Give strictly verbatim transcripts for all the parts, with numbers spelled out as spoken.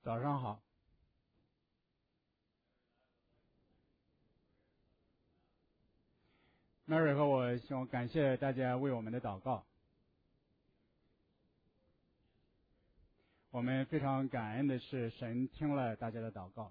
早上好。Mary 和我希望感谢大家为我们的祷告。我们非常感恩的是，神听了大家的祷告。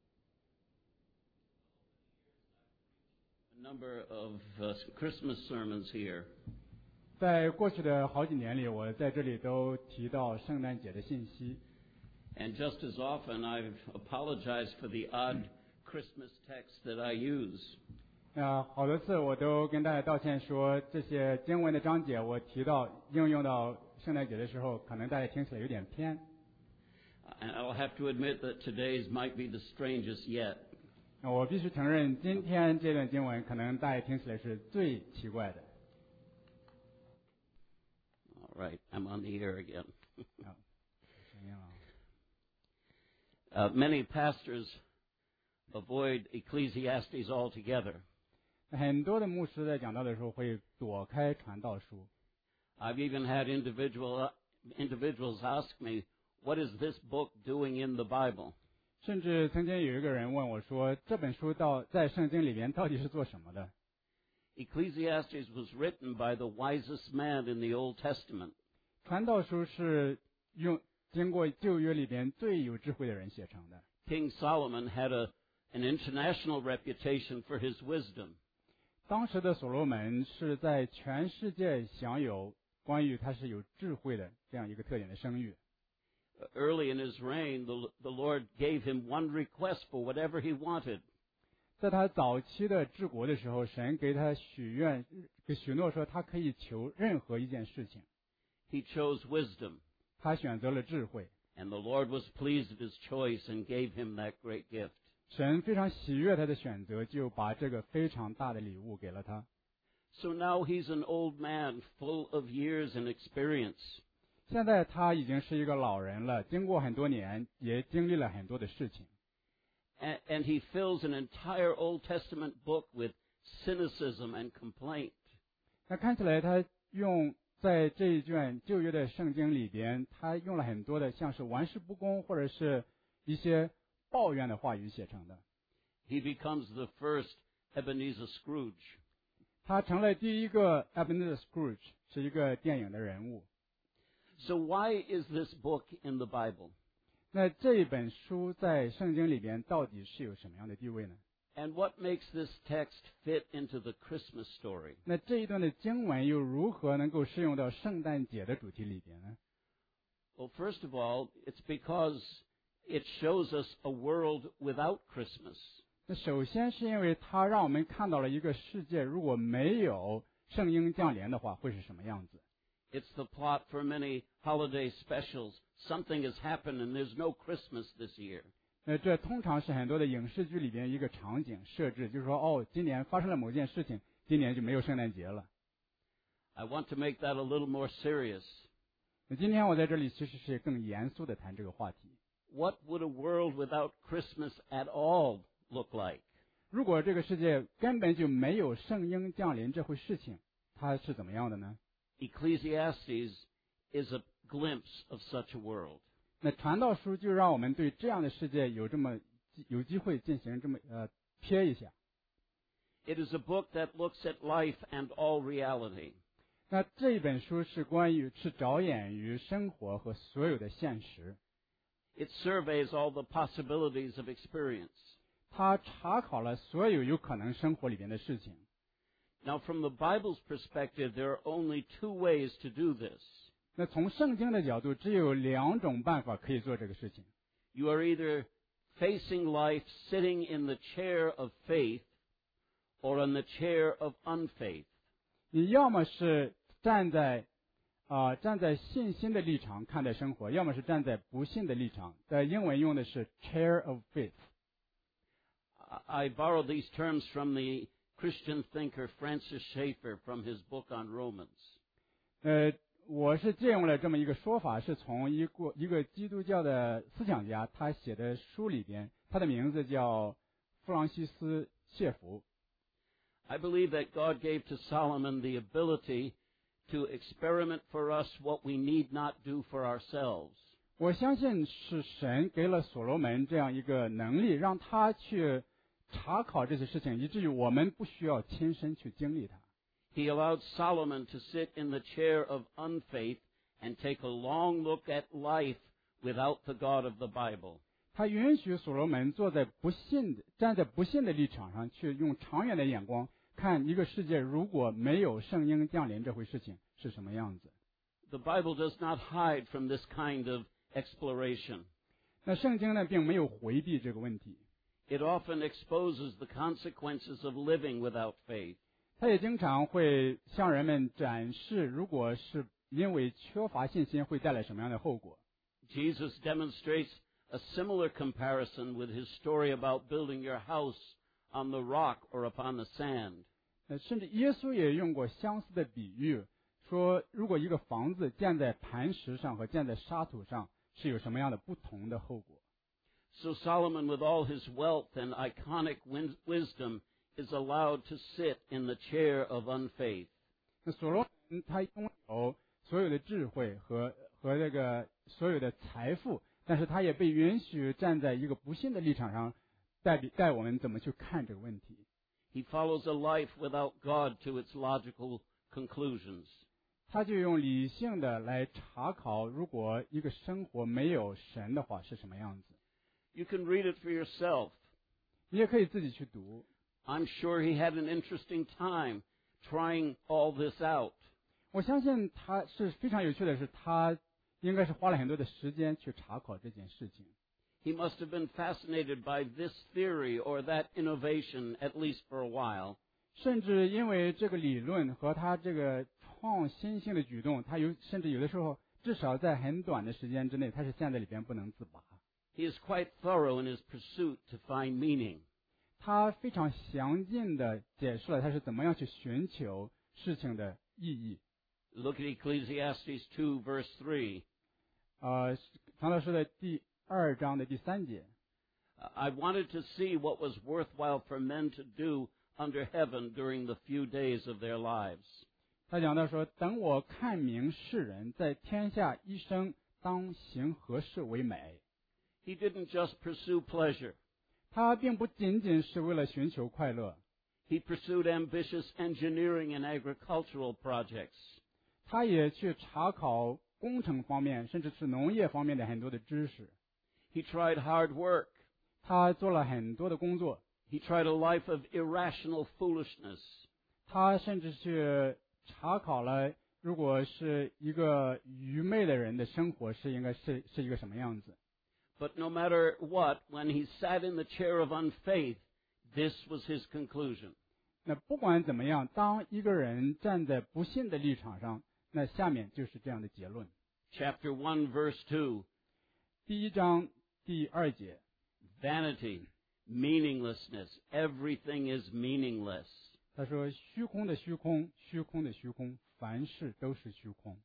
A number of uh, Christmas sermons here. 在过去的好几年里，我在这里都提到圣诞节的信息。 And just as often, I've apologized for the odd Christmas text that I use. 那好多次我都跟大家道歉说，这些经文的章节我提到应用到圣诞节的时候，可能大家听起来有点偏。 And I'll have to admit that today's might be the strangest yet. 我必须承认，今天这段经文可能大家听起来是最奇怪的。 All right, I'm on the air again. 好，声音了。 Uh, many pastors avoid Ecclesiastes altogether. 很多的牧师在讲道的时候会躲开传道书。 I've even had individual individuals ask me, "What is this book doing in the Bible?" 甚至曾经有一个人问我说，这本书到在圣经里面到底是做什么的？ Ecclesiastes was written by the wisest man in the Old Testament. 传道书是用经过旧约里边最有智慧的人写成的。 King Solomon had a an international reputation for his wisdom. 当时的所罗门是在全世界享有关于他是有智慧的这样一个特点的声誉。 Early in his reign, the, the Lord gave him one request for whatever he wanted. 在他早期的治国的时候，神给他许愿，给许诺说他可以求任何一件事情。 He chose wisdom. 他选择了智慧。 And the Lord was pleased at his choice and gave him that great gift. 神非常喜悦他的选择，就把这个非常大的礼物给了他。 So now he's an old man full of years and experience. 现在他已经是一个老人了，经过很多年，也经历了很多的事情。 And, and he fills an entire Old Testament book with cynicism and complaint. 那看起来他用在这一卷旧约的圣经里边，他用了很多的像是玩世不恭或者是一些抱怨的话语写成的。 He becomes the first Ebenezer Scrooge. 他成了第一个 Ebenezer Scrooge， 是一个电影的人物。 So why is this book in the Bible? 那这一本书在圣经里边到底是有什么样的地位呢？ And what makes this text fit into the Christmas story? 那这一段的经文又如何能够适用到圣诞节的主题里边呢？ Well, first of all, it's because it shows us a world without Christmas. 那首先是因为它让我们看到了一个世界如果没有圣婴降临的话会是什么样子。 It's the plot for many holiday specials. Something has happened and there's no Christmas this year. 那这通常是很多的影视剧里边一个场景设置，就是说，哦，今年发生了某件事情，今年就没有圣诞节了。 I want to make that a little more serious. 那今天我在这里其实是更严肃的谈这个话题。 What would a world without Christmas at all look like? 如果这个世界根本就没有圣婴降临这回事情，它是怎么样的呢？ Ecclesiastes is a glimpse of such a world. 那传道书就让我们对这样的世界有这么有机会进行这么呃瞥一下。 It is a book that looks at life and all reality. 那这一本书是关于是着眼于生活和所有的现实。 It surveys all the possibilities of experience. 它查考了所有有可能生活里边的事情。 Now, from the Bible's perspective, there are only two ways to do this. 那从圣经的角度，只有两种办法可以做这个事情。 You are either facing life sitting in the chair of faith or on the chair of unfaith. 你要么是站在啊、呃、站在信心的立场看待生活，要么是站在不信的立场。在英文用的是 chair of faith。 I borrowed these terms from the Christian thinker Francis Schaeffer from his book on Romans. 呃，我是借用了这么一个说法，是从一个一个基督教的思想家他写的书里边，他的名字叫弗朗西斯·谢弗。 I believe that God gave to Solomon the ability to experiment for us what we need not do for ourselves. 我相信是神给了所罗门这样一个能力，让他去查考这些事情，以至于我们不需要亲身去经历它。 He allowed Solomon to sit in the chair of unfaith and take a long look at life without the God of the Bible. 他允许所罗门坐在不信的、站在不信的立场上，去用长远的眼光看一个世界如果没有圣婴降临这回事情是什么样子。 The Bible does not hide from this kind of exploration. 那圣经呢，并没有回避这个问题。 It often exposes the consequences of living without faith. 他也经常会向人们展示，如果是因为缺乏信心，会带来什么样的后果。 Jesus demonstrates a similar comparison with his story about building your house on the rock or upon the sand. 呃，甚至耶稣也用过相似的比喻，说如果一个房子建在磐石上和建在沙土上，是有什么样的不同的后果。 So Solomon, with all his wealth and iconic wisdom, is allowed to sit in the chair of unfaith. 那所罗门他拥有所有的智慧和和这个所有的财富，但是他也被允许站在一个不信的立场上，带比带我们怎么去看这个问题。 He follows a life without God to its logical conclusions. 他就用理性的来查考，如果一个生活没有神的话是什么样子。 You can read it for yourself. 你也可以自己去读。 I'm sure he had an interesting time trying all this out. 我相信他是非常有趣的是，他应该是花了很多的时间去查考这件事情。 He must have been fascinated by this theory or that innovation, at least for a while. 甚至因为这个理论和他这个创新性的举动，他有甚至有的时候，至少在很短的时间之内，他是陷在里边不能自拔。 He is quite thorough in his pursuit to find meaning. 他非常详尽地解释了他是怎么样去寻求事情的意义。 Look at Ecclesiastes two, verse three. 呃，唐老师的第二章的第三节。 I wanted to see what was worthwhile for men to do under heaven during the few days of their lives. 他讲到说，等我看明世人在天下一生当行何事为美。 He didn't just pursue pleasure. 他并不仅仅是为了寻求快乐。 He pursued ambitious engineering and agricultural projects. 他也去查考工程方面，甚至是农业方面的很多的知识。 He tried hard work. 他做了很多的工作。 He tried a life of irrational foolishness. 他甚至去查考了，如果是一个愚昧的人的生活是应该是是一个什么样子。 But no matter what, when he sat in the chair of unfaith, this was his conclusion. 那不管怎么样，当一个人站在不信的立场上，那下面就是这样的结论。 Chapter one, verse two. 第一章第二节。 Vanity, meaninglessness, everything is meaningless. 他说：虚空的虚空，虚空的虚空，凡事都是虚空。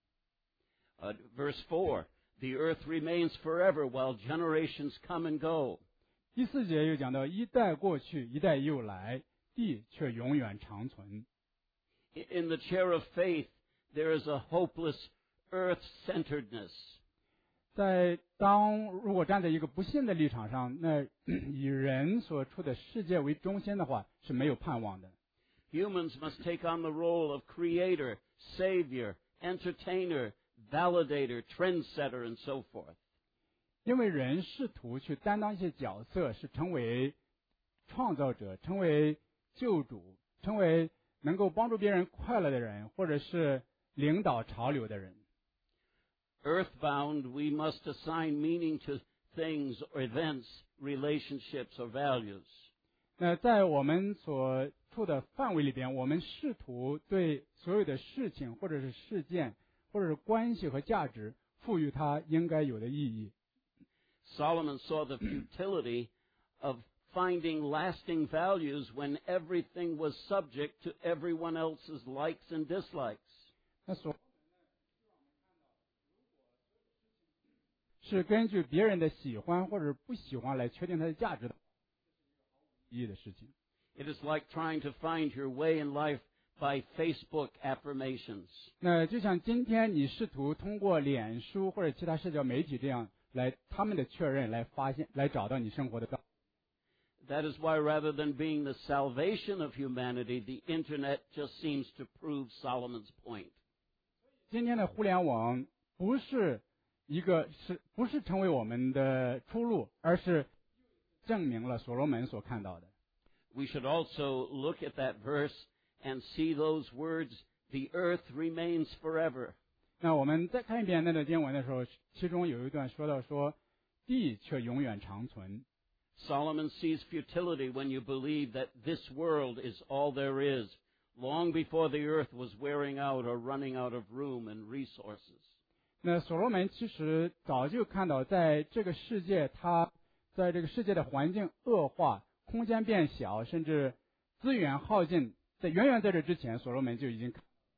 Uh, verse four. The earth remains forever while generations come and go. 第四节又讲到，一代过去，一代又来，地却永远长存。 In the chair of faith, there is a hopeless earth-centeredness. 在当如果站在一个不信的立场上，那以人所处的世界为中心的话，是没有盼望的。 Humans must take on the role of creator, savior, entertainer, validator, trendsetter, and so forth. 因为人试图去担当一些角色，是成为创造者，成为救主，成为能够帮助别人快乐的人，或者是领导潮流的人。 Earthbound, we must assign meaning to things or events, relationships or values. 那在我们所处的范围里边，我们试图对所有的事情，或者是事件，或者是关系和价值，赋予它应该有的意义。 Solomon saw the futility of finding lasting values when everything was subject to everyone else's likes and dislikes. 那所是根据别人的喜欢或者不喜欢来确定它的价值的意义的事情。 It is like trying to find your way in life by Facebook affirmations. 那就像今天你试图通过脸书或者其他社交媒体这样来他们的确认，来发现，来找到你生活的道。 That is why rather than being the salvation of humanity, the internet just seems to prove Solomon's point. 今天的互联网不是一个是不是成为我们的出路，而是证明了所罗门所看到的。 We should also look at that verse and see those words, the earth remains forever. 那我们再看一遍那段经文的时候，其中有一段说到说，地却永远长存。 Solomon sees futility when you believe that this world is all there is, long before the earth was wearing out or running out of room and resources. 那所罗门其实早就看到，在这个世界，他在这个世界的环境恶化，空间变小，甚至资源耗尽，在远远在这之前，所罗门就已经。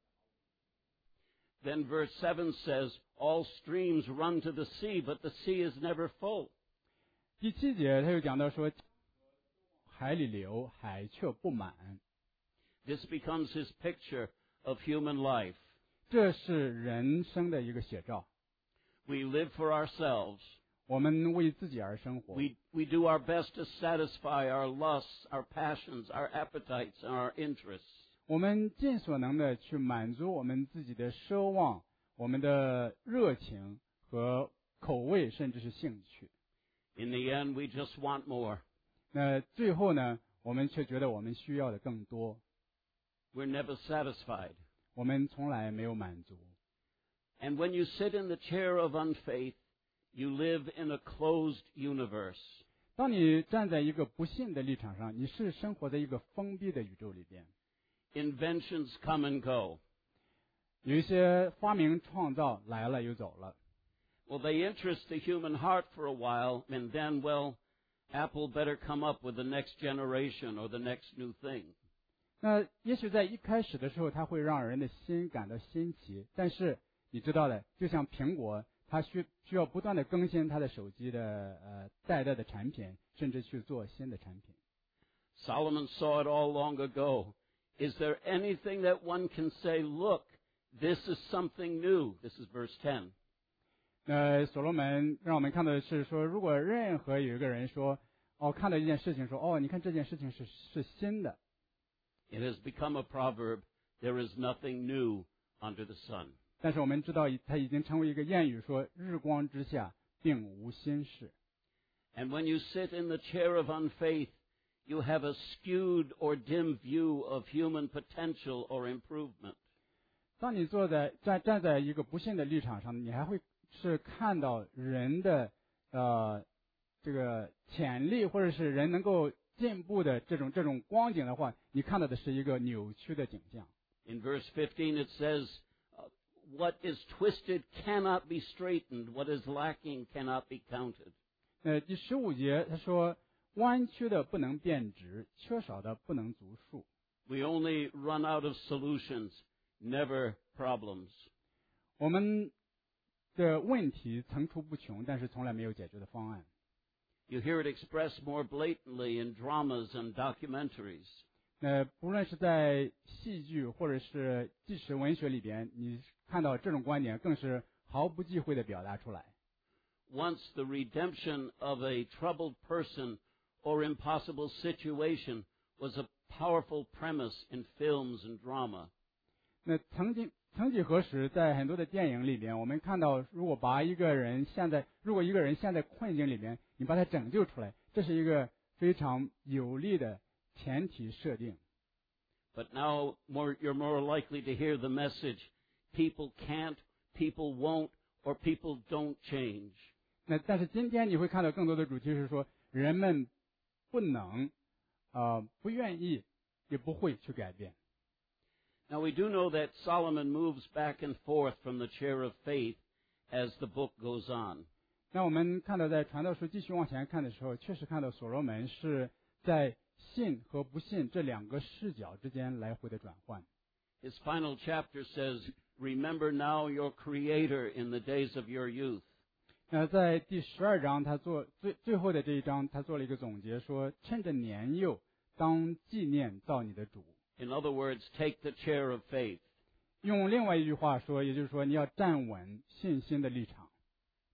Then verse seven says, all streams run to the sea, but the sea is never full. 第七节他又讲到说，海里流，海却不满。 This becomes his picture of human life. 这是人生的一个写照。 We live for ourselves. 我们为自己而生活。 We, we do our best to satisfy our lusts, our passions, our appetites, and our interests. 我们尽所能的去满足我们自己的奢望、我们的热情和口味，甚至是兴趣。 In the end, we just want more. 那最后呢，我们却觉得我们需要的更多。 We're never satisfied. 我们从来没有满足。 And when you sit in the chair of unfaith, you live in a closed universe. 当你站在一个不信的立场上，你是生活在一个封闭的宇宙里边。 Inventions come and go. 有一些发明创造来了又走了。 Well, they interest the human heart for a while, and then, well, Apple better come up with the next generation or the next new thing. 那也许在一开始的时候，它会让人的心感到新奇，但是你知道的，就像苹果，它需需要不断的更新它的手机的呃代代的产品，甚至去做新的产品。 Solomon saw it all long ago. Is there anything that one can say, look, this is something new? This is verse ten. 那所罗门让我们看到的是说，如果任何有一个人说，哦，看到一件事情说，哦，你看这件事情是是新的。 It has become a proverb, there is nothing new under the sun. 但是我们知道，它已经成为一个谚语，说日光之下并无新事。 And when you sit in the chair of unfaith, you have a skewed or dim view of human potential or improvement. 当你坐在站站在一个不信的立场上，你还会是看到人的呃这个潜力，或者是人能够进步的这种这种光景的话，你看到的是一个扭曲的景象。 In verse fifteen it says, uh, what is twisted cannot be straightened, what is lacking cannot be counted. 呃，第十五节他说，弯曲的不能变直，缺少的不能足数。 We only run out of solutions, never problems. 我们的问题层出不穷，但是从来没有解决的方案。 You hear it expressed more blatantly in dramas and documentaries. 那不论是在戏剧或者是纪实文学里边，你看到这种观点更是毫不忌讳地表达出来。 Once the redemption of a troubled person or impossible situation was a powerful premise in films and drama. 那曾经曾几何时，在很多的电影里边，我们看到，如果把一个人陷在，如果一个人陷在困境里边，你把他拯救出来，这是一个非常有利的前提设定。 But now more, you're more likely to hear the message, people can't, people won't, or people don't change. 那但是今天你会看到更多的主题是说，人们不能，呃，不愿意，也不会去改变。 Now we do know that Solomon moves back and forth from the chair of faith as the book goes on. 那我们看到在传道书继续往前看的时候，确实看到所罗门是在信和不信这两个视角之间来回的转换。 His final chapter says, remember now your Creator in the days of your youth. 那在第十二章，他做最最后的这一章，他做了一个总结，说趁着年幼，当纪念造你的主。 In other words, take the chair of faith. 用另外一句话说，也就是说，你要站稳信心的立场。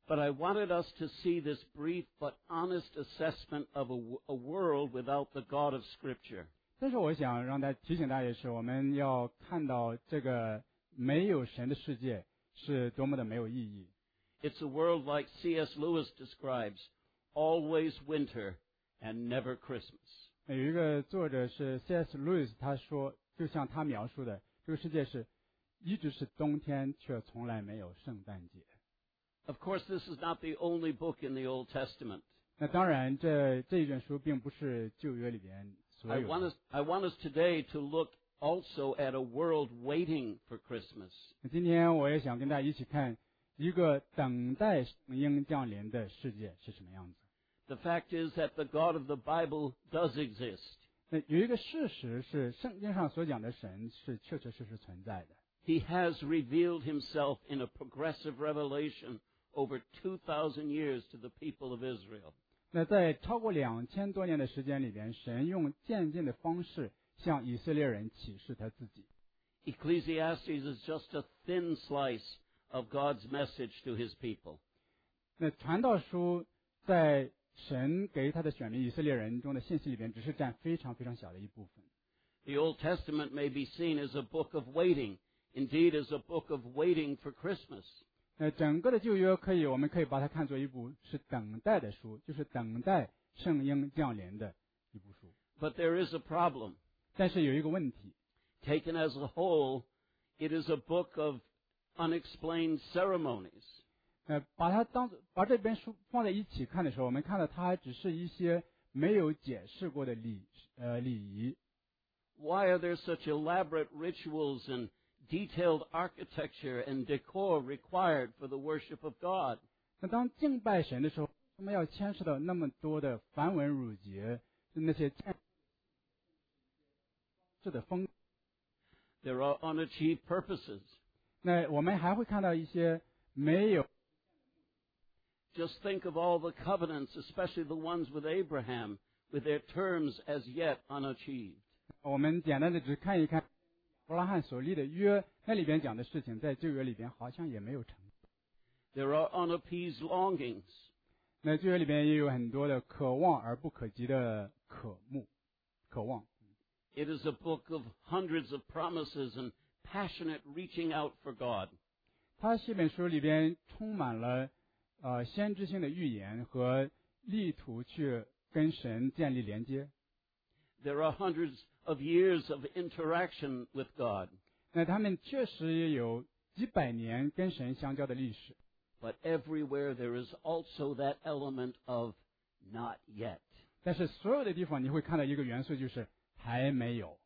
But I wanted us to see this brief but honest assessment of a, a world without the God of Scripture. 但是我想让大家提醒大家的是，我们要看到这个没有神的世界是多么的没有意义。 It's a world like C S Lewis describes, always winter and never Christmas. 有一个作者是 C S Lewis， 他说，就像他描述的，这个世界是一直是冬天，却从来没有圣诞节。 Of course, this is not the only book in the Old Testament. 那当然这，这一卷书并不是旧约里边所 I 有 want 的 us, I want us today to look also at a world waiting for Christmas. 今天我也想跟大家一起看一个等待圣婴降临的世界是什么样子。 The fact is that the God of the Bible does exist. 那有一个事实是，圣经上所讲的神是确确实实存在的。 He has revealed himself in a progressive revelation over two thousand years to the people of Israel. 那在超过两千多年的时间里边，神用渐进的方式向以色列人启示他自己。 Ecclesiastes is just a thin slice of God's message to his people. 那传道书在神给他的选民以色列人中的信息里边，只是占非常非常小的一部分。 The Old Testament may be seen as a book of waiting, indeed as a book of waiting for Christmas. 那整个的旧约可以，我们可以把它看作一部是等待的书，就是等待圣婴降临的一部书。 But there is a problem. 但是有一个问题， Taken as a whole, it is a book of unexplained ceremonies. 呃，把它当把这本书放在一起看的时候，我们看到它还只是一些没有解释过的礼呃礼仪。 Why are there such elaborate rituals and detailed architecture and decor required for the worship of God? 那当敬拜神的时候，为什么要牵涉到那么多的繁文缛节，那些建制的风？ There are unachieved purposes. 那我们还会看到一些没有。 Just think of all the covenants, especially the ones with Abraham, with their terms as yet unachieved. 我们简单的只看一看亚伯拉罕所立的约，那里边讲的事情，在旧约里边好像也没有成。 There are unappeased longings. 那旧约里边也有很多的可望而不可及的渴慕、渴望。 It is a book of hundreds of promises and passionate reaching out for God. 它这本书里边充满了呃先知性的预言和力图去跟神建立连接。 There are hundreds of years of interaction with God. 那他们确实也有几百年跟神相交的历史。 But everywhere there is also that element of not yet. 但是所有的地方你会看到一个元素，就是还没有。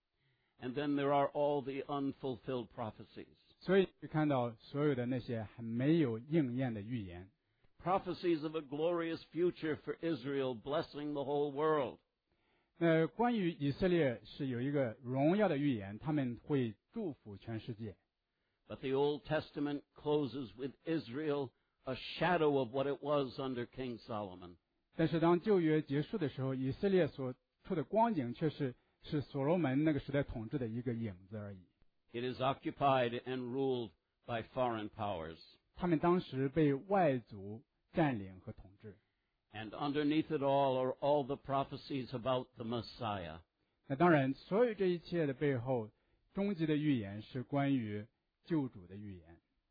And then there are all the unfulfilled prophecies. 所以你看到所有的那些还没有应验的预言。 Prophecies of a glorious future for Israel, blessing the whole world. 那关于以色列是有一个荣耀的预言，他们会祝福全世界。 But the Old Testament closes with Israel, a shadow of what it was under King Solomon. 但是当旧约结束的时候，以色列所处的光景却是是所罗门那个时代统治的一个影子而已。 It is occupied and ruled by foreign powers. 他们当时被外族占领和统治。 And underneath it all are all the prophecies about the Messiah. 那当然，所有这一切的背后，终极的预言是关于救主的预言。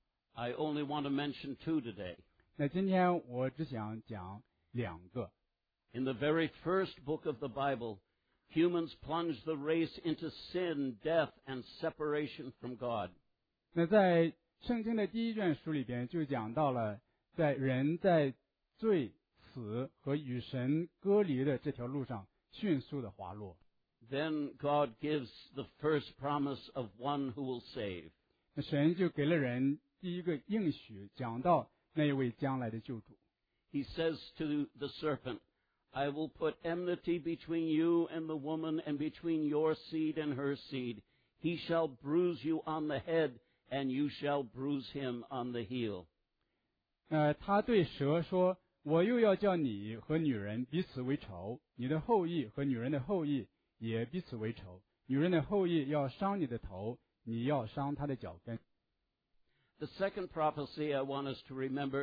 I only want to mention two today. 那今天我只想讲两个。 In the very first book of the Bible, humans plunge the race into sin, death, and separation from God. 那在圣经的第一卷书里边，就讲到了在人在罪、死和与神隔离的这条路上迅速的滑落。 Then God gives the first promise of one who will save. 那神就给了人第一个应许，讲到那一位将来的救主。 He says to the serpent, I will put enmity between you and the woman, and between your seed and her seed. He shall bruise you on the head, and you shall bruise him on the heel. 呃，他对蛇说：“我又要叫你和女人彼此为仇，你的后裔和女人的后裔也彼此为仇。女人的后裔要伤你的头，你要伤她的脚跟。” The second prophecy I want us to remember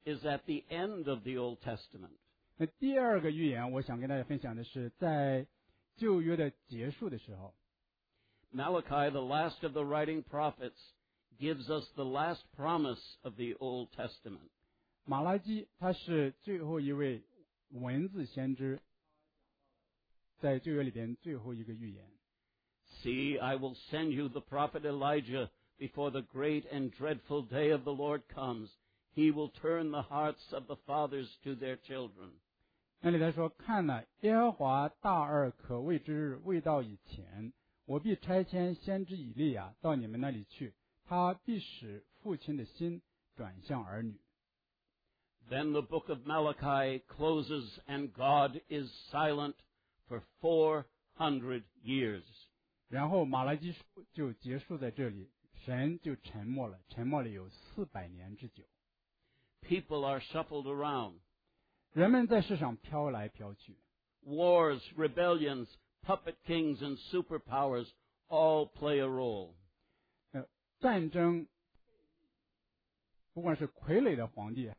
is at the end of the Old Testament. 那第二个预言，我想跟大家分享的是，在旧约的结束的时候， Malachi, the last of the writing prophets, gives us the last promise of the Old Testament. 马拉基他是最后一位文字先知，在旧约里边最后一个预言。 See, I will send you the prophet Elijah before the great and dreadful day of the Lord comes. He will turn the hearts of the fathers to their children. 那里他说：“看哪，耶和华大而可畏之日未到以前，我必差遣先知以利亚到你们那里去，他必使父亲的心转向儿女。” Then the book of Malachi closes and God is silent for four hundred years. 然后马拉基书就结束在这里，神就沉默了，沉默了有四百年之久。 People are shuffled around. 人们在世上飘来飘去， Wars, rebellions, puppet kings, and superpowers all play a role. 呃，战争，不管是傀儡的皇帝，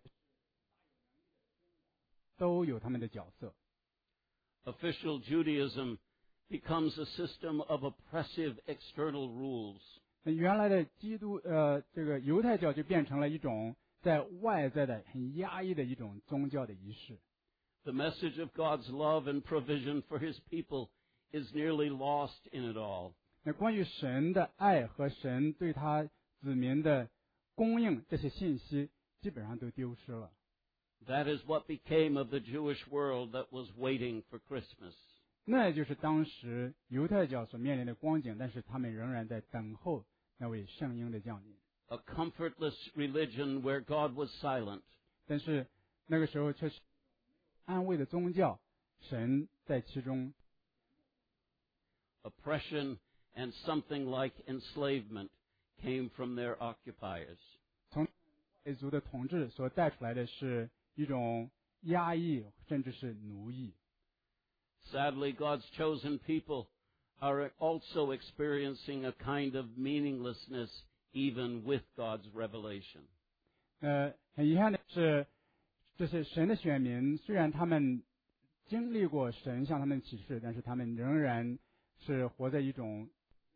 都有他们的角色。 Official Judaism becomes a system of oppressive external rules. 那原来的基督呃，这个犹太教就变成了一种在外在的很压抑的一种宗教的仪式。 The message of God's love and provision for His people is nearly lost in it all. 那关于神的爱和神对他子民的供应这些信息，基本上都丢失了。 That is what became of the Jewish world that was waiting for Christmas. 那也就是当时犹太教所面临的光景，但是他们仍然在等候那位圣婴的降临。 A comfortless religion where God was silent. 但是那个时候却是安慰的宗教，神在其中。 Oppression and something like enslavement came from their occupiers. 从外族的统治所带出来的是一种压抑，甚至是奴役。 Sadly, God's chosen people are also experiencing a kind of meaninglessness even with God's revelation. 呃，很遗憾的是，这些神的选民，虽然他们经历过神向他们启示，但是他们仍然是活在一种。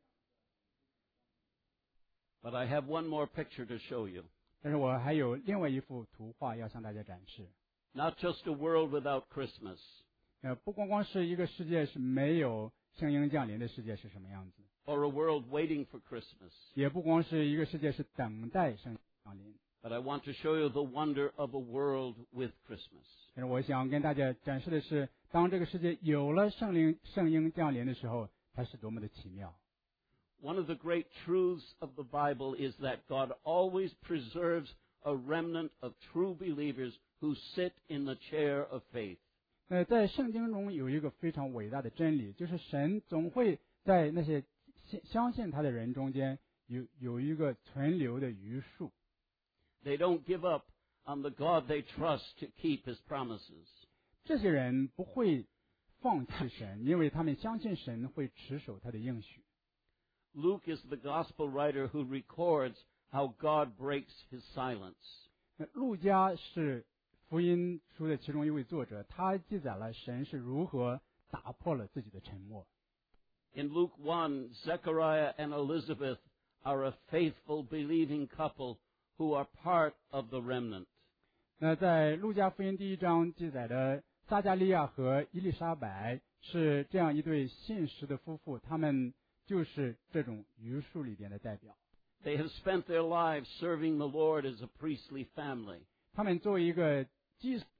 But I have one more picture to show you. 但是我还有另外一幅图画要向大家展示。 Not just a world without Christmas, 呃，不光光是一个世界是没有圣婴降临的世界是什么样子， or a world waiting for Christmas. 也不光是一个世界是等待圣婴降临。 But I want to show you the wonder of a world with Christmas. 但是我想跟大家展示的是，当这个世界有了圣灵圣婴降临的时候，它是多么的奇妙。 One of the great truths of the Bible is that God always preserves a remnant of true believers who sit in the chair of faith. 那在圣经中有一个非常伟大的真理，就是神总会在那些相信他的人中间有有一个存留的余数。 They don't give up on the God they trust to keep His promises. 这些人不会放弃神，因为他们相信神会持守他的应许。 Luke is the gospel writer who records how God breaks His silence. 那路加是福音书的其中一位作者，他记载了神是如何打破了自己的沉默。 In Luke one, Zechariah and Elizabeth are a faithful, believing couple who are part of the remnant. 那在路加福音第一章记载的撒加利亚和伊丽莎白是这样一对信实的夫妇，他们就是这种余数里边的代表。 They have spent their lives serving the Lord as a priestly family. 他们作为一个祭司，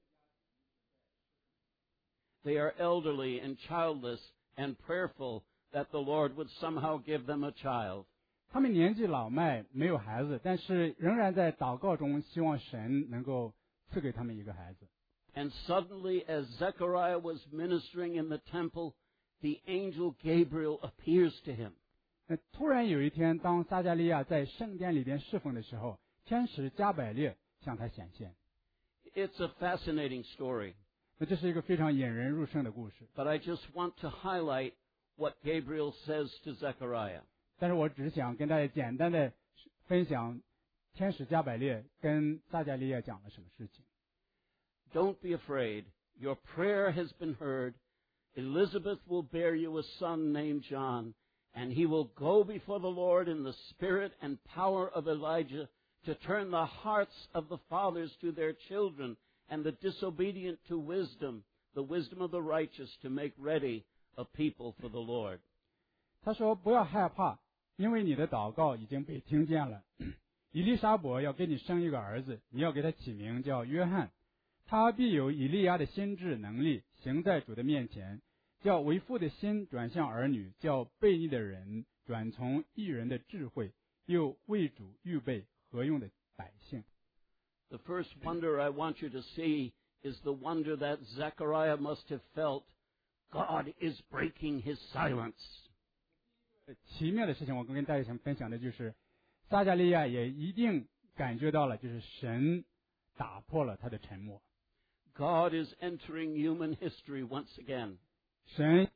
They are elderly and childless and prayerful that the Lord would somehow give them a child. 他们年纪老迈，没有孩子，但是仍然在祷告中希望神能够赐给他们一个孩子。 And suddenly, as Zechariah was ministering in the temple, the angel Gabriel appears to him. 那突然有一天，当撒加利亚在圣殿里边侍奉的时候，天使加百列向他显现。 It's a fascinating story, 那这是一个非常引人入胜的故事。 but I just want to highlight what Gabriel says to Zechariah. 但是我只是想跟大家简单的分享天使加百列跟撒迦利亚讲了什么事情。 Don't be afraid. Your prayer has been heard. Elizabeth will bear you a son named John, and he will go before the Lord in the spirit and power of Elijah to turn the hearts of the fathers to their children and the disobedient to wisdom, the wisdom of the righteous, to make ready a people for the Lord. 他说不要害怕，因为你的祷告已经被听见了。以利沙伯要给你生一个儿子，你要给他起名叫约翰。他必有以利亚的心智能力，行在主的面前，叫为父的心转向儿女，叫悖逆的人转从义人的智慧，又为主预备合用的百姓。 The first wonder I want you to see is the wonder that Zechariah must have felt. God is breaking his silence. 奇妙的事情，我跟大家想分享的就是，撒迦利亚也一定感觉到了，就是神打破了他的沉默。 God is entering human history once again. 神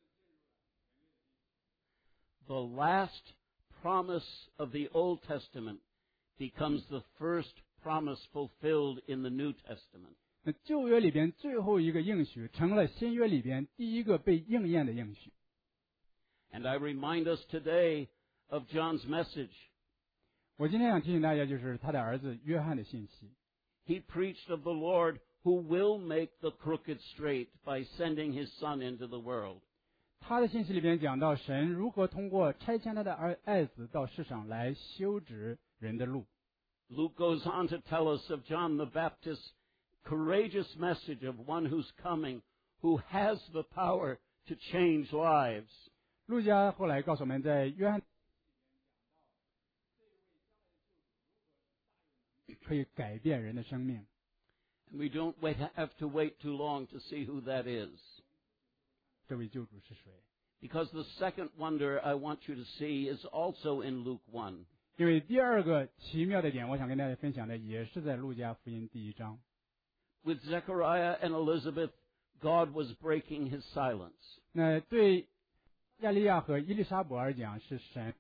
The last promise of the Old Testament becomes the first promise fulfilled in the New Testament. 那旧约里边最后一个应许，成了新约里边第一个被应验的应许。 And I remind us today of John's message. 我今天想提醒大家，就是他的儿子约翰的信息。 He preached of the Lord who will make the crooked straight by sending his Son into the world. 他的信息里边讲到神如何通过差遣他的儿爱子到世上来修直人的路。 Luke goes on to tell us of John the Baptist's courageous message of one who's coming, who has the power to change lives. 路加后来告诉我们，在约翰可以改变人的生命。 And we don't wait, have to wait too long to see who that is. 这位救主是谁？ Because the second wonder I want you to see is also in Luke one. 因为第二个奇妙的点，我想跟大家分享的也是在路加福音第一章。 With Zechariah and Elizabeth, God was breaking his silence. 那对亚利亚和伊丽莎伯而讲，是神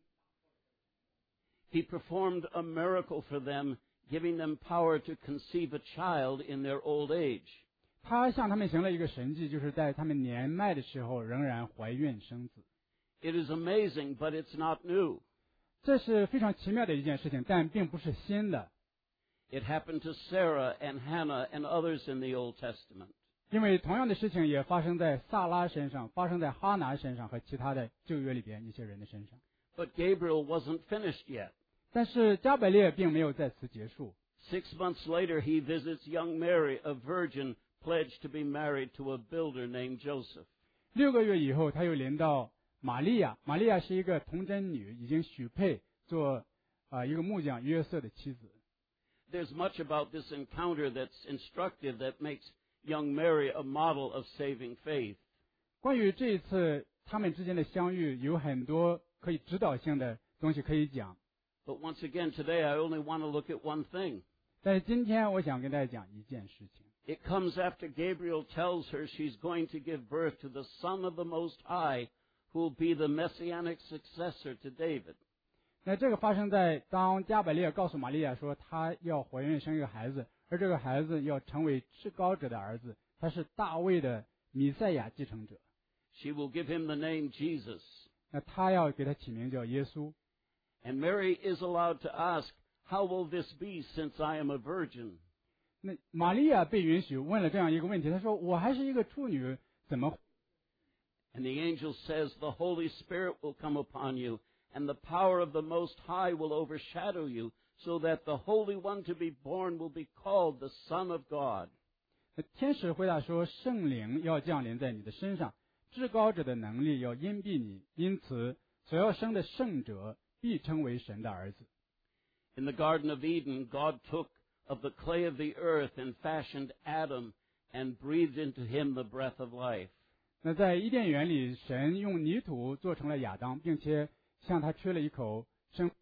He performed a miracle for them, giving them power to conceive a child in their old age. 他向他们行了一个神迹，就是在他们年迈的时候仍然怀孕生子。 It is amazing, but it's not new. 这是非常奇妙的一件事情，但并不是新的。 It happened to Sarah and Hannah and others in the Old Testament. 因为同样的事情也发生在萨拉身上，发生在哈拿身上和其他的旧约里边一些人的身上。 But Gabriel wasn't finished yet. 但是加百列并没有在此结束。 Six months later, he visits young Mary, a virgin pledged to be married to a builder named Joseph. 六个月以后，他又临到玛利亚。玛利亚是一个童贞女，已经许配做啊、呃、一个木匠约瑟的妻子。 There's much about this encounter that's instructive that makes young Mary a model of saving faith. 关于这一次他们之间的相遇，有很多可以指导性的东西可以讲。 But once again, today I only want to look at one thing. 但是今天我想跟大家讲一件事情。 It comes after Gabriel tells her she's going to give birth to the Son of the Most High, who will be the messianic successor to David. 那这个发生在当加百列告诉玛利亚说她要怀孕生一个孩子，而这个孩子要成为至高者的儿子，他是大卫的弥赛亚继承者。 She will give him the name Jesus. 那他要给他起名叫耶稣。 And Mary is allowed to ask, how will this be since I am a virgin? 那玛利亚被允许问了这样一个问题，她说：“我还是一个处女，怎么？” And the angel says, the Holy Spirit will come upon you, and the power of the Most High will overshadow you, so that the Holy One to be born will be called the Son of God. 那天使回答说：“圣灵要降临在你的身上，至高者的能力要荫蔽你，因此所要生的圣者必称为神的儿子。” In the Garden of Eden, God took of the clay of the earth and fashioned Adam and breathed into him the breath of life. 那在伊甸园里，神用泥土做成了亚当，并且向他吹了一口生。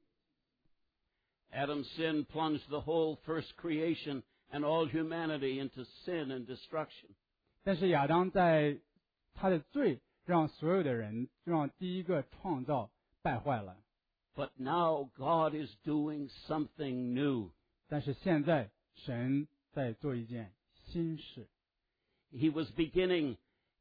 Adam's sin plunged the whole first creation and all humanity into sin and destruction. 但是亚当在他的罪，让所有的人，让第一个创造败坏了。 But now God is doing something new. 但是现在神在做一件新事， He was beginning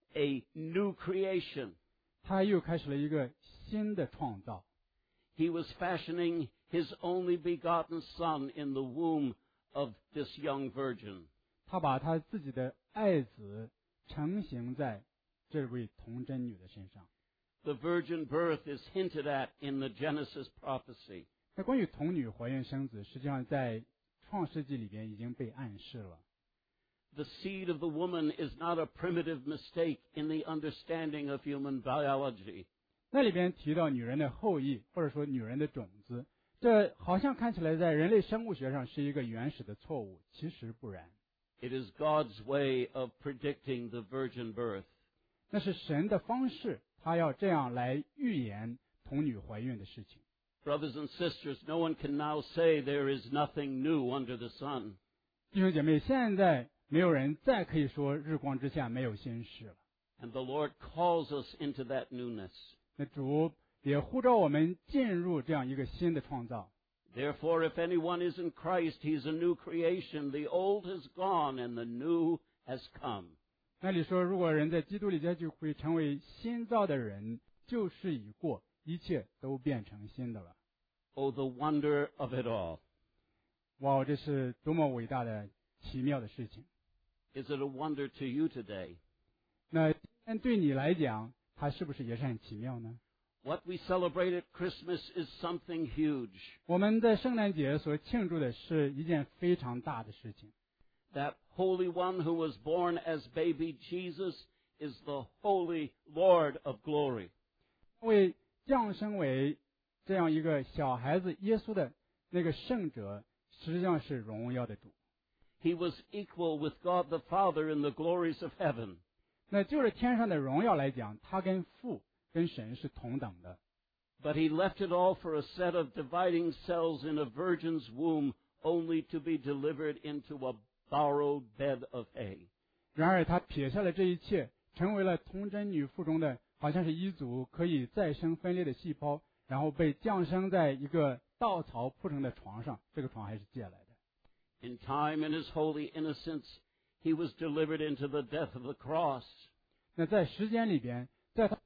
a new creation. 他又开始了一个新的创造。 He was fashioning His only begotten Son in the womb of this young virgin. 他把他自己的爱子成形在这位童贞女的身上。 The virgin birth is hinted at in the Genesis prophecy. 那关于童女怀孕生子，实际上在创世纪里边已经被暗示了。 The seed of the woman is not a primitive mistake in the understanding of human biology. 那里边提到女人的后裔，或者说女人的种子，这好像看起来在人类生物学上是一个原始的错误，其实不然。 It is God's way of predicting the virgin birth. 那是神的方式，他要这样来预言童女怀孕的事情。 Brothers and sisters, no one can now say there is nothing new under the sun. 弟兄姐妹，现在没有人再可以说日光之下没有新事了。 And the Lord calls us into that newness. 那主也呼召我们进入这样一个新的创造。 Therefore, if anyone is in Christ, he is a new creation. The old has gone and the new has come. 那里说，如果人在基督里，就会成为新造的人，旧事已过，一切都变成新的了。 Oh, the wonder of it all. 哇，这是多么伟大的、奇妙的事情！ Is it a wonder to you today? 那今天对你来讲，它是不是也是很奇妙呢？ What we celebrate at Christmas is something huge. 我们在圣诞节所庆祝的是一件非常大的事情。 That Holy One who was born as baby Jesus is the Holy Lord of glory. 为降生为这样一个小孩子耶稣的那个圣者，实际上是荣耀的主。 He was equal with God the Father in the glories of heaven. 那就是天上的荣耀来讲，他跟父跟神是同等的。 But he left it all for a set of dividing cells in a virgin's womb, only to be delivered into a borrowed bed of hay. 然而他撇下了这一切，成为了童贞女腹中的好像是一组可以再生分裂的细胞，然后被降生在一个稻草铺成的床上，这个床还是借来的。 In time and his holy innocence, he was delivered into the death of the cross. 那在时间里边，在他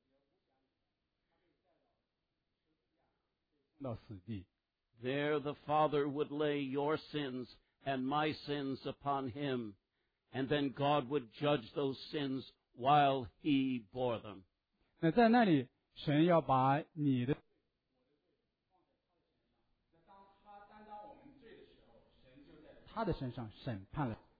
到死地， There the Father would lay your sins and my sins upon him, and then God would judge those sins while he bore them. 那在那里，神要把你的，当他担当我们罪的时候，神就在他的身上审判了。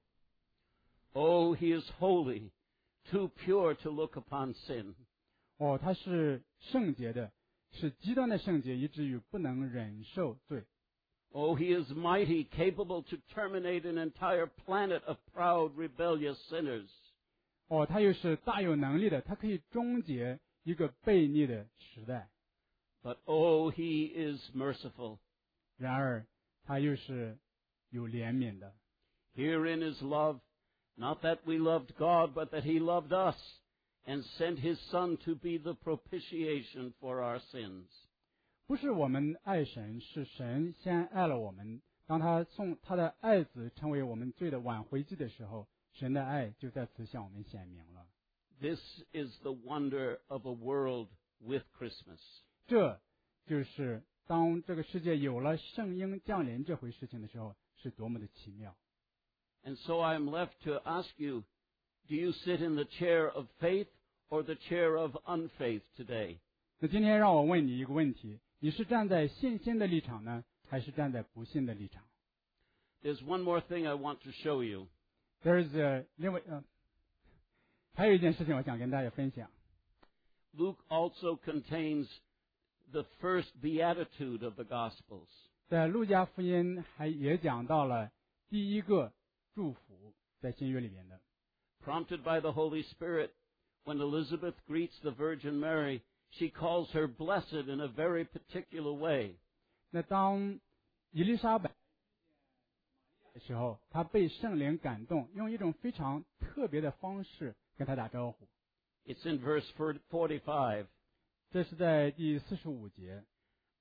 Oh, he is holy, too pure to look upon sin. 哦，他是圣洁的，是极端的圣洁，以至于不能忍受罪。 Oh, he is mighty, capable to terminate an entire planet of proud, rebellious sinners. 哦，他又是大有能力的，他可以终结一个悖逆的时代。 But oh, he is merciful. 然而，他又是有怜悯的。 Herein is love, not that we loved God, but that he loved us and sent his Son to be the propitiation for our sins. 不是我们爱神，是神先爱了我们。当他送他的爱子成为我们罪的挽回祭的时候，神的爱就在此向我们显明了。 This is the wonder of a world with Christmas. 这就是当这个世界有了圣婴降临这回事情的时候，是多么的奇妙。 And so I am left to ask you, do you sit in the chair of faith or the chair of unfaith today? 那今天让我问你一个问题：你是站在信心的立场呢，还是站在不信的立场？ There's one more thing I want to show you. There's a, 另外呃，还有一件事情我想跟大家分享。 Luke also contains the first beatitude of the Gospels. 在路加福音还也讲到了第一个祝福，在新约里面的。 Prompted by the Holy Spirit, when Elizabeth greets the Virgin Mary, she calls her blessed in a very particular way. 那当伊丽莎白的时候，她被圣灵感动，用一种非常特别的方式跟她打招呼。 It's in verse forty-five. 这是在第四十五节。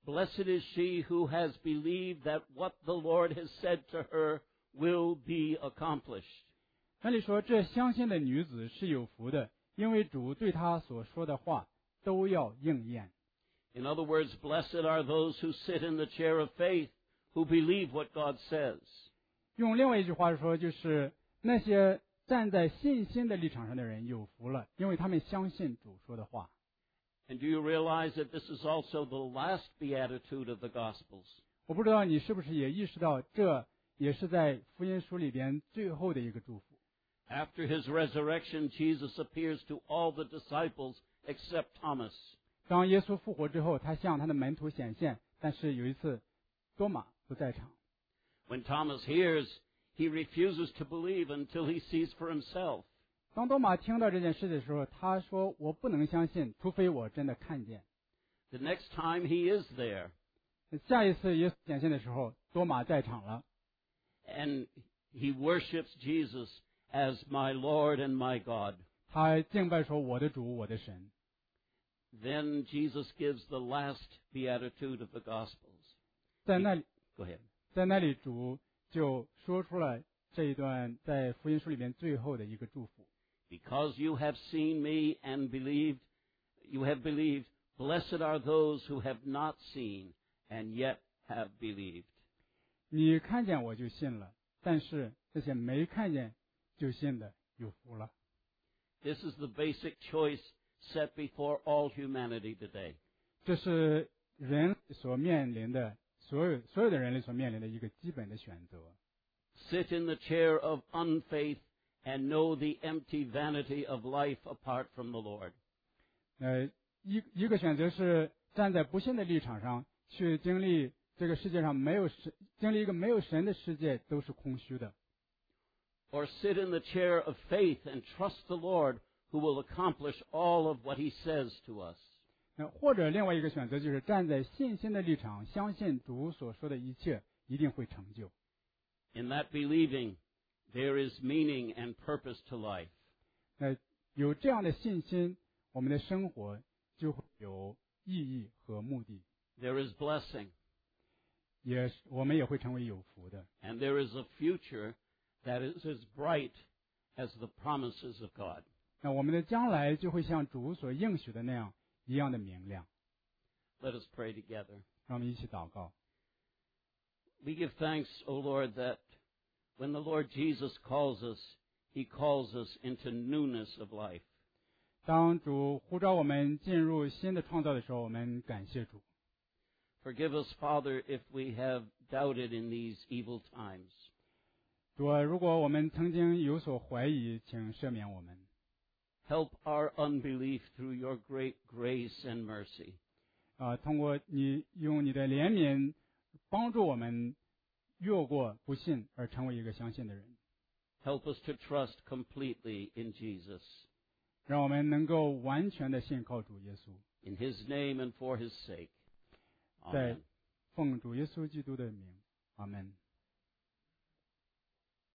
Blessed is she who has believed that what the Lord has said to her will be accomplished. 那里说，这相信的女子是有福的，因为主对她所说的话都要应验。 In other words, blessed are those who sit in the chair of faith, who believe what God says. 用另外一句话说，就是那些站在信心的立场上的人有福了，因为他们相信主说的话。 And do you realize that this is also the last beatitude of the Gospels? 我不知道你是不是也意识到，这也是在福音书里边最后的一个祝福。 After his resurrection, Jesus appears to all the disciples except Thomas. 当耶稣复活之后，他向他的门徒显现，但是有一次多马不在场。 When Thomas hears, he refuses to believe until he sees for himself. 当多马听到这件事的时候，他说：“我不能相信，除非我真的看见。” The next time he is there. 下一次耶稣显现的时候，多马在场了。 And he worships Jesus as my Lord and my God. 他敬拜说：“我的主，我的神。” Then Jesus gives the last beatitude of the Gospels. 在那里， Go ahead. 在那里，主就说出了这一段在福音书里面最后的一个祝福。 Because you have seen me and believed, you have believed, blessed are those who have not seen and yet have believed. 你看见我就信了，但是这些没看见就信的有福了。 This is the basic choice set before all humanity today. 这是人所面临的所有所有的人类所面临的一个基本的选择。 Sit in the chair of unfaith and know the empty vanity of life apart from the Lord. 呃，一一个选择是站在不信的立场上去经历这个世界上没有神，经历一个没有神的世界都是空虚的。 Or sit in the chair of faith and trust the Lord who will accomplish all of what he says to us. 那或者另外一个选择就是站在信心的立场，相信主所说的一切一定会成就。 In that believing, there is meaning and purpose to life. 那有这样的信心，我们的生活就会有意义和目的， There is blessing, 也是我们也会成为有福的。 and there is a future that is as bright as the promises of God. 那我们的将来就会像主所应许的那样一样的明亮。 Let us pray together. 让我们一起祷告。 We give thanks, O Lord, that when the Lord Jesus calls us, he calls us into newness of life. 当主呼召我们进入新的创造的时候，我们感谢主。 Forgive us, Father, if we have doubted in these evil times. 主啊，如果我们曾经有所怀疑，请赦免我们。 Help our unbelief through your great grace and mercy. 啊，通过你用你的怜悯帮助我们越过不信而成为一个相信的人， Help us to trust completely in Jesus. 让我们能够完全的信靠主耶稣。 In his name and for his sake. 在 Amen. 奉主耶稣基督的名，阿门。